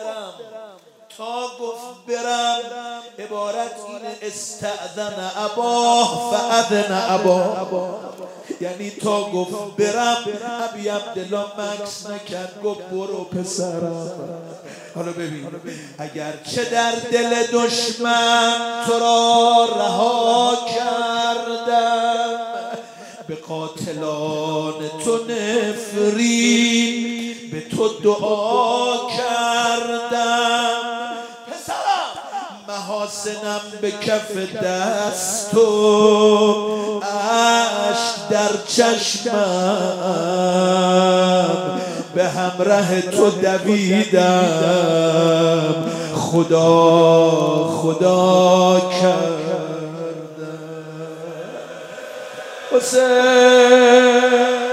برم عبارت اینه استأذن اباه فاذن اباه، یعنی تا گفت برم ابی عبدالله مکس نکرد، گفت برو پسرم. حالا ببین اگر چه در دل دشمن تو را رها کردم، به قاتلان تو نفرین به تو دعا کردم. پسرم محاسنم به کف دست و اشک در چشمم، به همراه تو دویدم خدا کردم. حسین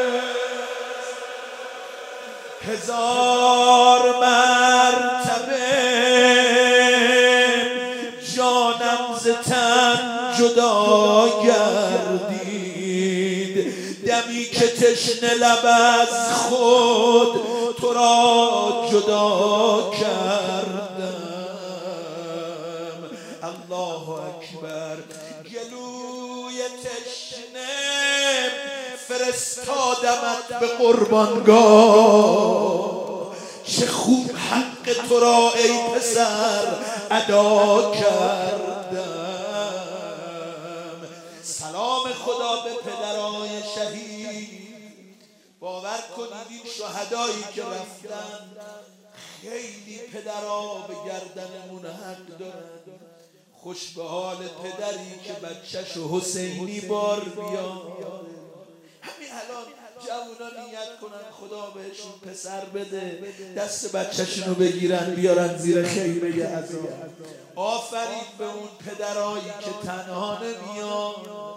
هزار مرتبه جانم ز تن جدا گردید، دمی که تشنه لب از خود تو را جدا کردم. الله اکبر. گلوی تشنه فرستادمت به قربانگاه، چه خوب حق تو را ای پسر ادا کردم. سلام خدا به پدرای شهید. باور کنید این شهدایی که رفتن خیلی پدرها به گردنمون حق دارن. خوش به حال پدری که بچه‌شو حسینی بار بیاد. همین الان جوونا نیت کنن خدا بهشون پسر بده، دست بچه‌شونو بگیرن بیارن زیر خیمه عزا. آفرین به اون پدرایی که تنها نمیان،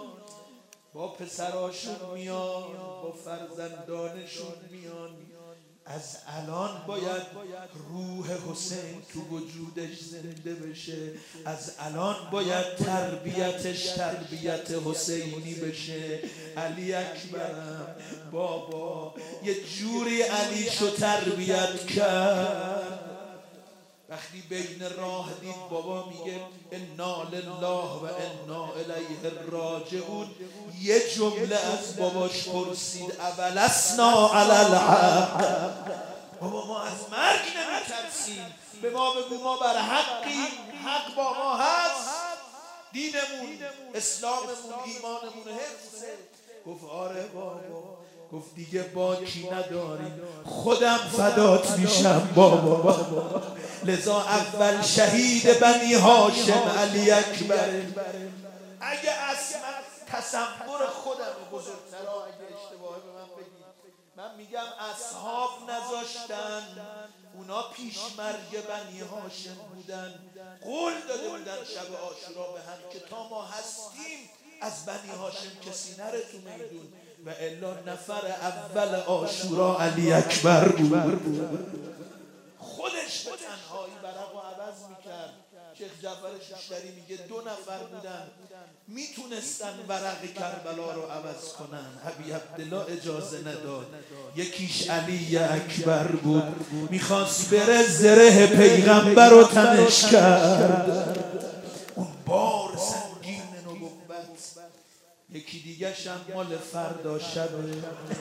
با پسراشون میان، با فرزندانشون میان. از الان باید روح حسین تو وجودش زنده بشه، از الان باید تربیتش تربیت حسینی بشه. علی اکبرم بابا یه جوری علیشو تربیت کرد، وقتی بین راه دید بابا میگه انا لله و انا الیه راجعون، یه جمله از باباش پرسید اولسنا علی الحق، بابا ما از مرگ نمیترسیم، به ما بگو ما بر حقیم، حق با ما هست، دینمون اسلاممون ایمانمون حفظه. گفت آره بابا. گفت دیگه باکی نداری، خودم فدات میشم بابا. لذا اول شهید بنی هاشم علی اکبر. اگه اصلا تصور خودم بزرگترها اگه اشتباهی به من بگید، من میگم اصحاب نذاشتن، اونا پیش مرگ بنی هاشم بودن، قول داده بودن شب عاشورا به هم که تا ما هستیم از بنی هاشم کسی نره تو میدون، و الا نفر اول عاشورا علی اکبر بود. خودش به تنهایی برق و عوض میکرد. شیخ جعفر شیشتری میگه 2 نفر بودن میتونستن ورق کربلا رو عوض کنن، ابی عبدالله اجازه نداد. یکیش علی اکبر بود، میخواست بره زره پیغمبر رو تنش کرد، اون بار سنگین نبوت. یکی دیگه شم مال فردا شبه.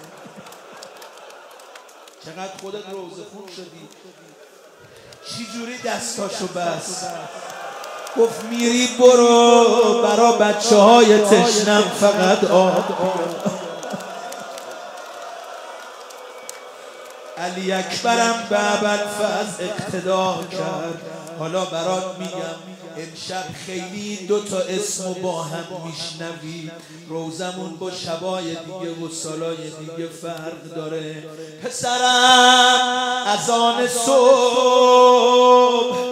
چقدر خودت روزه خون شدی، چی جوری دستاشو بست، گفت میری برو برا بچه های تشنم فقط آب. علی اکبرم به ابوالفضل اقتدا کرد. حالا برات میگم امشب خیلی 2 تا اسمو با هم میشنوی، روزمون با شبای دیگه و سالای دیگه فرق داره. پسرم اذان صبح،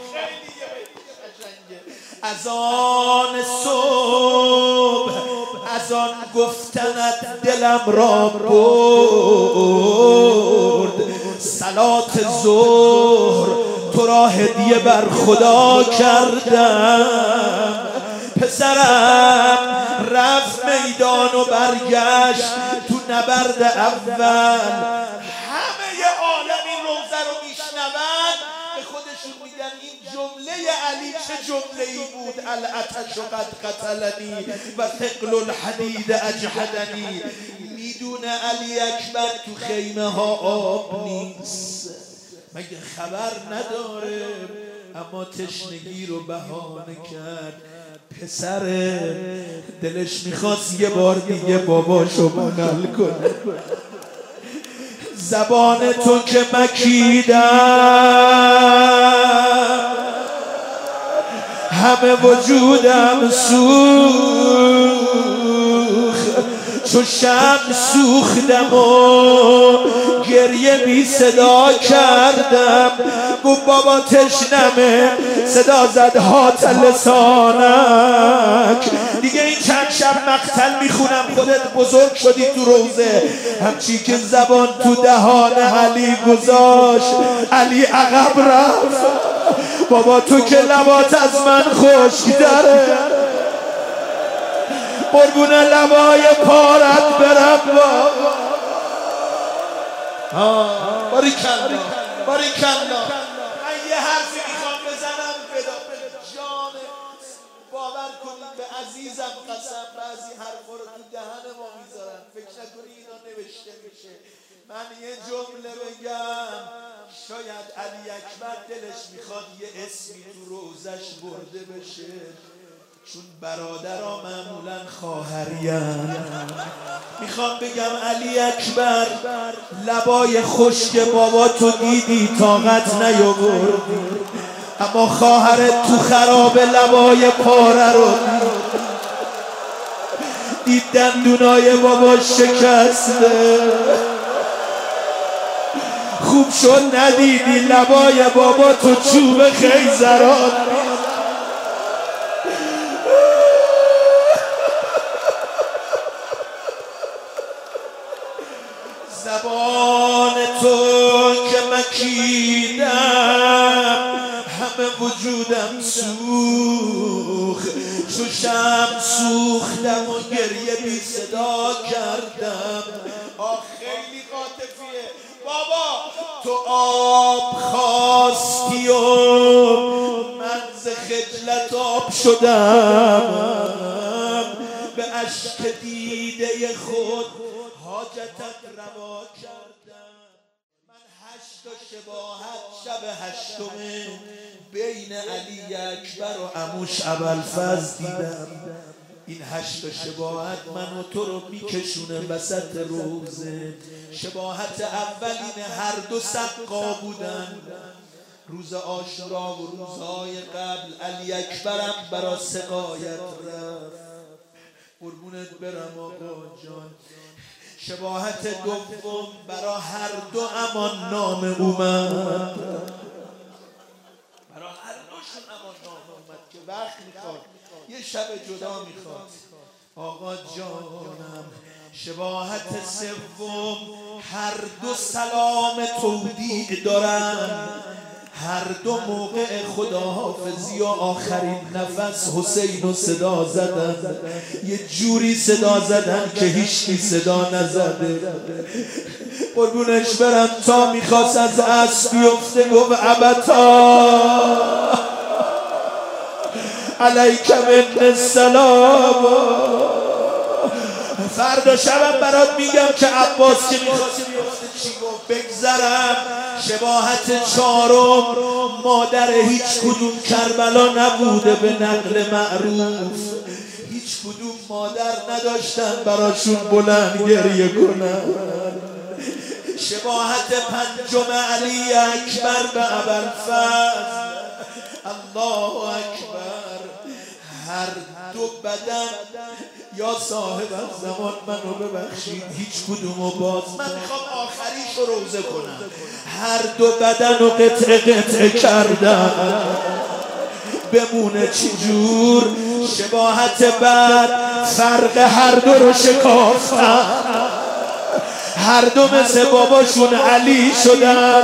اذان صبح، اذان گفتنت دلم را برد، صلات ظهر تو را هدیه بر خدا کردم. پسرم رفت میدان و برگشت تو نبرد اول، همه عالم این روزه رو میشنون، به چه جمله ای بود؟ العطش قد قتلنی و ثقل الحدید اجهدنی. میدونه علی اکبر تو خیمه ها آب نیست، مگه خبر نداره؟ اما تشنگی رو بهانه کرد. پسر دلش میخواست یه بار دیگه باباشو بغل کنه. زبان تو که مکیدم همه وجودم سوخت، چو شمع سوختم و گریه بی صدا کردم. گفت بابا تشنمه، صدا زد هات لسانک. دیگه این چند شب مقتل میخونم، خودت بزرگ شدی تو روزه. همچی که زبان تو دهان علی گذاشت، علی عقب رفت. بابا تو که لبات از من خشک‌تره، قربون لبای پارت برم بابا. باریکلا باریکلا. من یه حرفی میخوام بزنم فدا به جان. باور کنید به عزیزم قسم، بعضی حرفا رو تو دهن ما میذارن، فکر نکنی اینا نوشته میشه. من یه جمله بگم، شاید علی اکبر دلش میخواد یه اسمی تو روزش برده بشه، چون برادرها معمولا خواهریم. میخوام بگم علی اکبر، لبای خشک بابا تو دیدی طاقت نیاوردی، اما خواهرت تو خراب لبای پاره رو دید، دندونای بابا شکسته. خوب شد ندیدی لبای بابا تو چوب خیزران. زبان تو که مکیدم همه وجودم سوخت، چو شمع سوختم و گریه بی صدا کردم. خیلی عاطفیه بابا. تو آب خواستی و من ز خجلت آب شدم، به اشک دیده خود حاجتت روا کردم. من 8 شباهت شب 8 بین علی اکبر و عموش ابوالفضل دیدم. این 8 شباهت من و تو رو میکشونه وسط روزه. شباهت اول اینه هر دو سقا بودن. روز عاشورا و روزهای قبل علی اکبرم برا سقایت رفت. قربونت برم آقا جان. شباهت دوم برا هر دو امان نام اومد، برا هر دوشون امان نام اومد که وقت میخواد، یه شب جدا میخواد. آقا جانم شباهت سوم، هر دو سلام تودیع دارن، هر دو موقع خداحافظی و آخرین نفس حسین رو صدا زدن. یه جوری صدا زدن که هیچکی صدا نزده. قربونش برم تا میخواست از اسب بیفته گفت ابتا علیک من السلام. فردا شبم برات میگم که عباس که میخواست بیفته چی گفت. بگذرم شباهت چهارم، مادر هیچ کدوم کربلا نبوده به نقل معروف. هیچ کدوم مادر نداشتن براشون بلند گریه کنن. شباهت پنجم علی اکبر به ابوالفضل. الله اکبر. هر دو بدن، یا صاحب زمان منو ببخشید هیچ کدومو باز، من میخوام آخریش رو روزه کنم. هر دو بدن رو قطعه قطعه کردن، بمونه چجور. شباهت بعد فرق هر دو رو شکافتن، هر دو مثل باباشون علی شدن.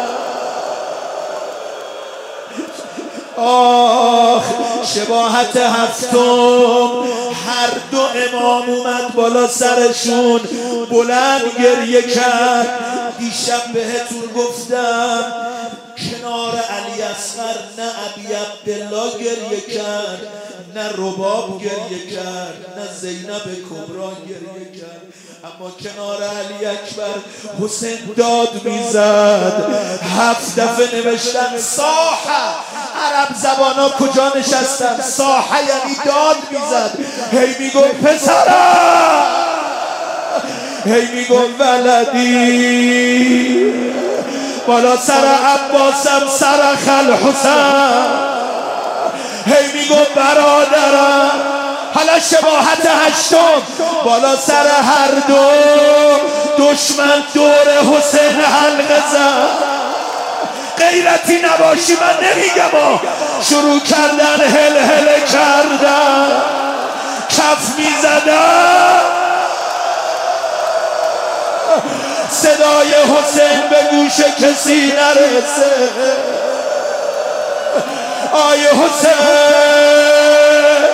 آخ شباهت هفتم، هر دو امام اومد بالا سرشون بلند گریه کرد. دیشب بهتون گفتم کنار علی اصغر نه ابی عبدالله گریه کرد، نه رباب گریه کرد، نه زینب کبرا گریه کرد، اما کنار علی اکبر حسین داد میزد. 7 دفعه نوشتن صاحه. عرب زبانا کجا نشستن؟ صاحه یعنی داد میزد. هی میگفت پسرم، هی میگفت ولدی، بالا سر عباسم سرخ الحسین، هی میگفت برادرم. حالا شباهت 8، بالا سر هر دو دشمن دور حسین حلقه زد. غیرتی نباشی من نمیگم، شروع کردن هل هل کردن، کف میزدن. صدای حسین به گوش کسی نرسه. آیه حسین،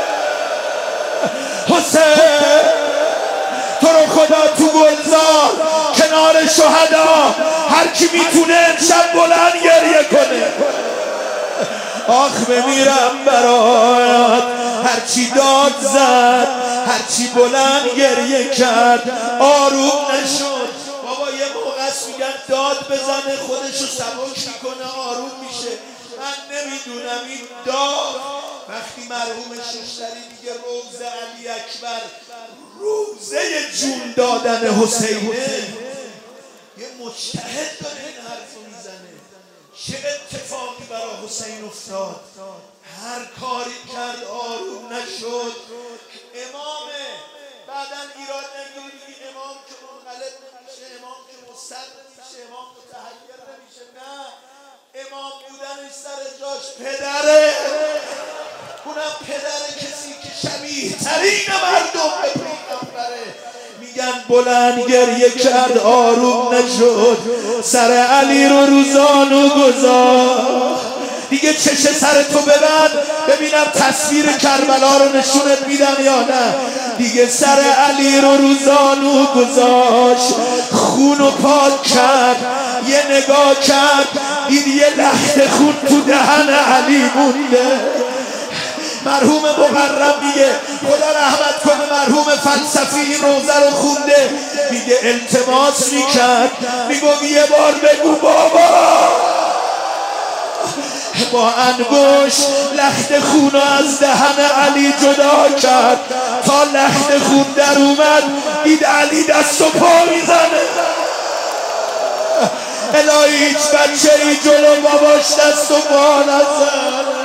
حسین تو رو خدا تو گلزار کنار شهدا هر کی میتونه امشب بلند گریه کنه. آخ بمیرم برات. هرچی داد زد، هرچی بلند گریه کرد، آروم نشد. بابا یه موقع است میگن داد بزنه خودشو سبک میکنه آروم میشه. من نمیدونم این داد وقتی مرحوم ششتری میگه روزه علی اکبر روزه جون دادن حسینه، یه مجتهد داره این حرفو میزنه. چه اتفاقی برای حسین افتاد؟ هر کاری کرد آروم نشد. امامه بعدن ایراد نگیری امام که منقلب نمیشه، امام که مستر نمیشه، امام متحیر نمیشه. نه، امام بودنش سر جاش پدره، اونم پدر کسی که شبیه ترین مردم به پیغمبره. میگن بلند گریه کرد آروم نشد. سر علی رو روزانو گذاشت. دیگه چش سر تو ببند ببینم تصویر کربلا رو نشونت میدم یا نه. دیگه سر علی رو روزانو گذاشت، خونو پاک کرد، یه نگاه کرد دید یه لخت خون تو دهن علی مونده. مرحوم مقرم میگه خدا رحمت کنه مرحوم فلسفی این روزه رو خونده، میگه التماس میکرد میگو یه بار بگو بابا. با انگشت لخت خون رو از دهن علی جدا کرد تا لخت خون در اومد. دید علی دست و پا میزنه. الهی هیچ بچه ای جلو باباش دست و پا نزنه.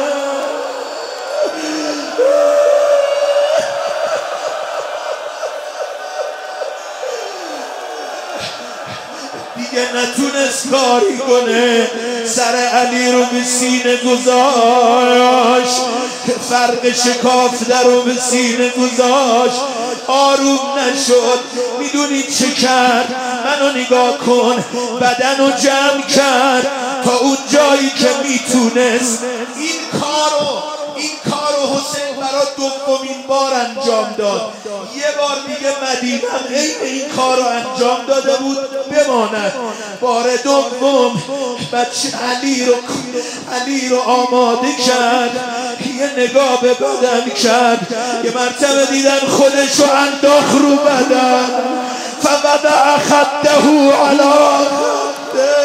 دیگه نتونست کاری کنه، سر علی رو به سینه گذاشت، فرق شکافته رو به سینه گذاشت. آروم نشد. میدونی چه کرد؟ منو نگاه کن. بدن رو جمع کرد تا اون جایی که میتونست. این کارو حسین برای دومین بار انجام داد. یه بار دیگه مدینه این کارو انجام داده بود بماند. بار دوم بچه علی رو آماده کرد، یه نگاه به بدن کرد. یه مرتبه دیدن خودشو انداخت رو بدن. فوضع خده علی خده.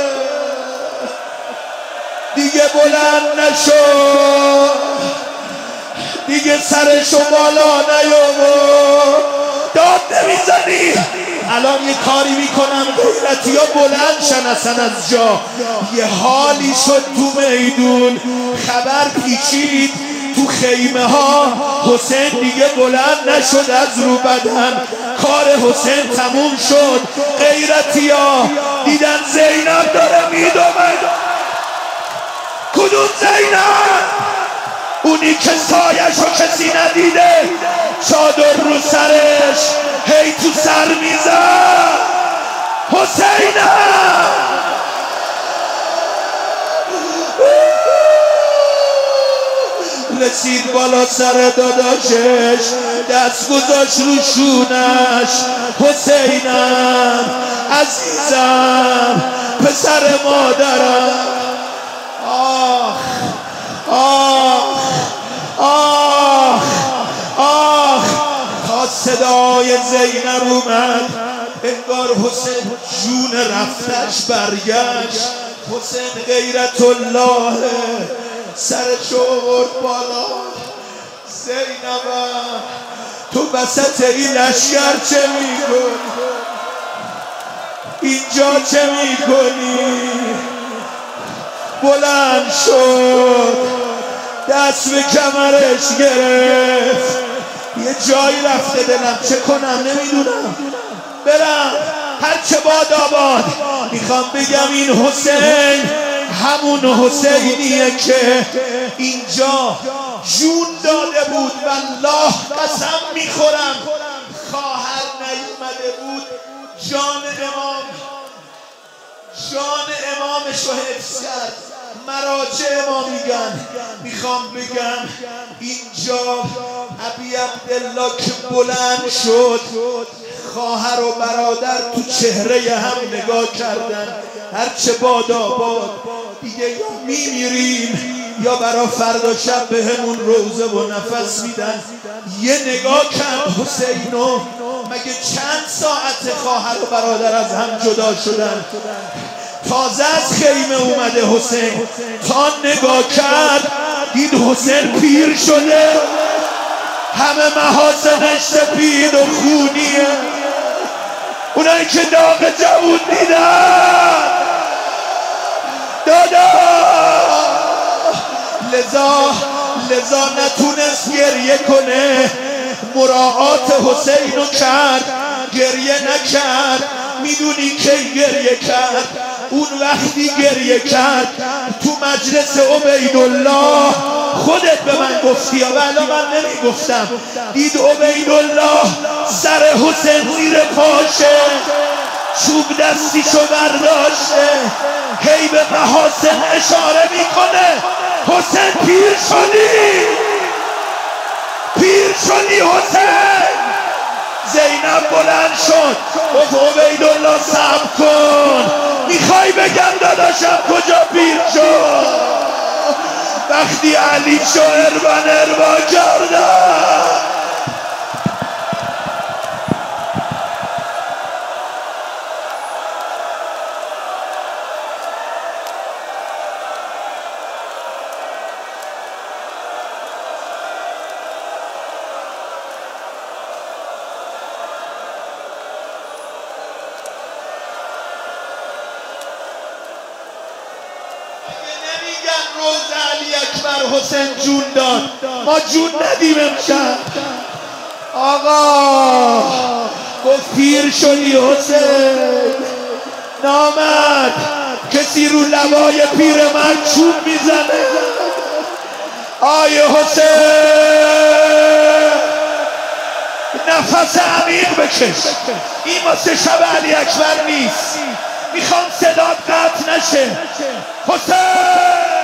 دیگه بلند نشد، دیگه سرشو بالا نیاورد. داد نمیزنی؟ الان یه کاری میکنم غیرتی ها بلند شن اصلا از جا. یه حالی شد تو میدون، خبر پیچید تو خیمه ها. حسین دیگه بلند نشد از رو بدن. کار حسین تموم شد. غیرتی ها دیدن زینب داره میدومه. کدوم زینب؟ اونی که سایشو کسی ندیده، چادر رو سرش هی تو سر میزد. حسینم رسید بالا سر داداشش، دست گذاشت رو شونش. حسینم عزیزم، پسر مادرم. صدای زینب اومد، انگار حسین جون رفتش برگشت. حسین غیرت الله سر چورد بالا. زینبم تو وسط این لشکر چه میکنی؟ اینجا چه میکنی؟ بلند شد، دست به کمرش گرفت. یه جایی رفته دلم، چه کنم نمیدونم، برم هرچه باد آباد. میخوام بگم این حسین همون حسینیه که اینجا جون داده بود. والله قسم میخورم خواهر نیومده بود جان امامش رو حفظ کرد. مراجع ما میگن، میخوام بگم اینجا ابی عبدالله که بلند شد، خواهر و برادر تو چهره هم نگاه کردن. هرچه بادا باد دیگه، یا میمیریم یا برا فردا شب به همون روزه و نفس میدن. یه نگاه کرد حسینو، مگه چند ساعت خواهر و برادر از هم جدا شدن؟ تازه از خیمه اومده حسین، تا نگاه کرد دید حسین پیر شده، همه محاسنش سپید و خونیه. اونایی که داغ جوون دیدن دادا، لذا نتونست گریه کنه. مراعات حسین رو کرد، گریه نکرد. میدونی که گریه کرد؟ اون وقتی گریه کرد تو مجلس عبیدالله. خودت به من گفتی و الا من نمیگفتم. دید عبیدالله سر حسین زیر پاشه، چوب دستیشو برداشته، هی به محاسن اشاره میکنه. حسین پیر شدی حسین. زینب بلند شد، گفت عبیدالله صبر کن، میخوای بگم داداشم کجا پیر شد؟ وقتی علی شو اربا کردن. روز علی اکبر حسین جون داد، ما جون ندیم امشب. آقا گفت پیر شدی حسین. نامرد کسی رو لبای پیر من چوب میزنه. آیه حسین نفس عمیق بکش، این واسه شب علی اکبر نیست. میخوام صدات قطع نشه. حسین